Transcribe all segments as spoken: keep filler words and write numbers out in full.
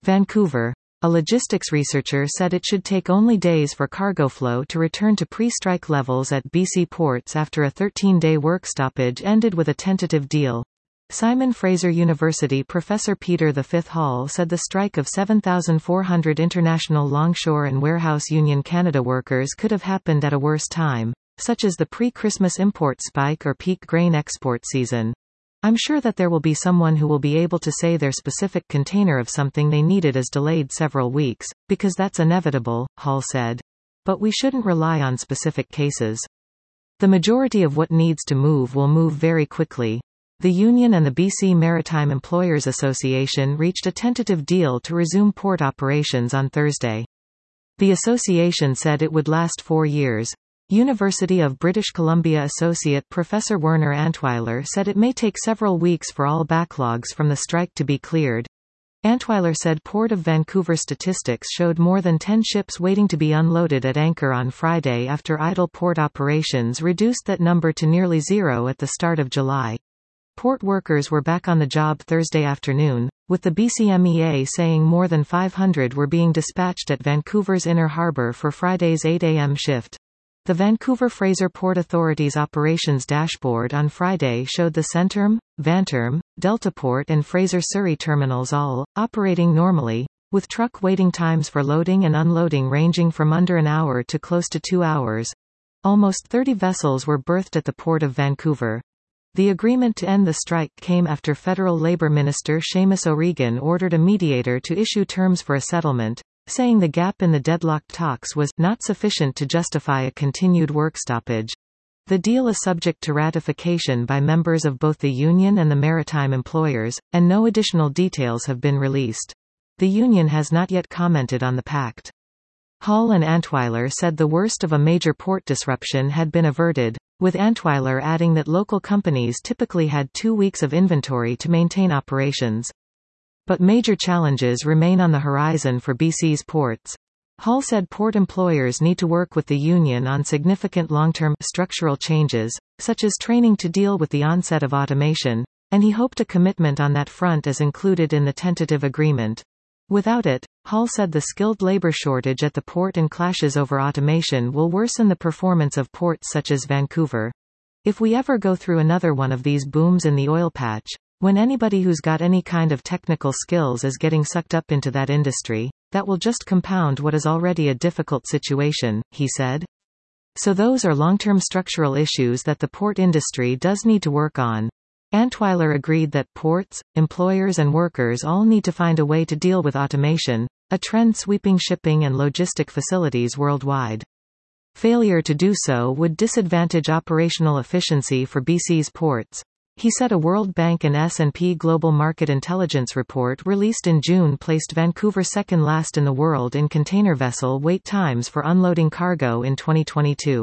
Vancouver. A logistics researcher said it should take only days for cargo flow to return to pre-strike levels at B C ports after a thirteen-day work stoppage ended with a tentative deal. Simon Fraser University professor Peter the Fifth Hall said the strike of seven thousand four hundred International Longshore and Warehouse Union Canada workers could have happened at a worse time, such as the pre-Christmas import spike or peak grain export season. I'm sure that there will be someone who will be able to say their specific container of something they needed is delayed several weeks, because that's inevitable, Hall said. But we shouldn't rely on specific cases. The majority of what needs to move will move very quickly. The union and the B C Maritime Employers Association reached a tentative deal to resume port operations on Thursday. The association said it would last four years. University of British Columbia Associate Professor Werner Antweiler said it may take several weeks for all backlogs from the strike to be cleared. Antweiler said Port of Vancouver statistics showed more than ten ships waiting to be unloaded at anchor on Friday after idle port operations reduced that number to nearly zero at the start of July. Port workers were back on the job Thursday afternoon, with the B C M E A saying more than five hundred were being dispatched at Vancouver's Inner Harbour for Friday's eight a m shift. The Vancouver Fraser Port Authority's operations dashboard on Friday showed the Centerm, Vanterm, Deltaport and Fraser Surrey terminals all operating normally, with truck waiting times for loading and unloading ranging from under an hour to close to two hours. Almost thirty vessels were berthed at the Port of Vancouver. The agreement to end the strike came after Federal Labor Minister Seamus O'Regan ordered a mediator to issue terms for a settlement, saying the gap in the deadlocked talks was not sufficient to justify a continued work stoppage. The deal is subject to ratification by members of both the union and the maritime employers, and no additional details have been released. The union has not yet commented on the pact. Hall and Antweiler said the worst of a major port disruption had been averted, with Antweiler adding that local companies typically had two weeks of inventory to maintain operations. But major challenges remain on the horizon for B C's ports. Hall said port employers need to work with the union on significant long-term structural changes, such as training to deal with the onset of automation, and he hoped a commitment on that front is included in the tentative agreement. Without it, Hall said the skilled labor shortage at the port and clashes over automation will worsen the performance of ports such as Vancouver. If we ever go through another one of these booms in the oil patch, when anybody who's got any kind of technical skills is getting sucked up into that industry, that will just compound what is already a difficult situation, he said. So those are long-term structural issues that the port industry does need to work on. Antweiler agreed that ports, employers and workers all need to find a way to deal with automation, a trend sweeping shipping and logistic facilities worldwide. Failure to do so would disadvantage operational efficiency for B C's ports. He said a World Bank and S and P Global Market Intelligence report released in June placed Vancouver second last in the world in container vessel wait times for unloading cargo in twenty twenty-two.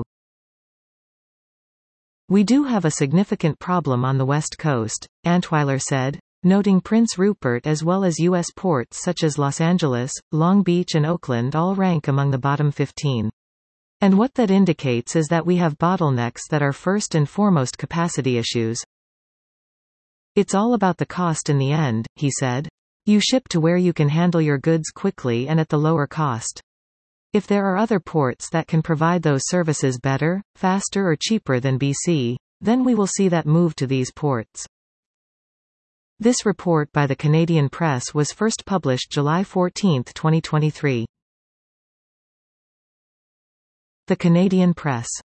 We do have a significant problem on the West Coast, Antweiler said, noting Prince Rupert as well as U S ports such as Los Angeles, Long Beach and Oakland all rank among the bottom fifteen. And what that indicates is that we have bottlenecks that are first and foremost capacity issues. It's all about the cost in the end, he said. You ship to where you can handle your goods quickly and at the lower cost. If there are other ports that can provide those services better, faster or cheaper than B C, then we will see that move to these ports. This report by the Canadian Press was first published July fourteenth, twenty twenty-three. The Canadian Press.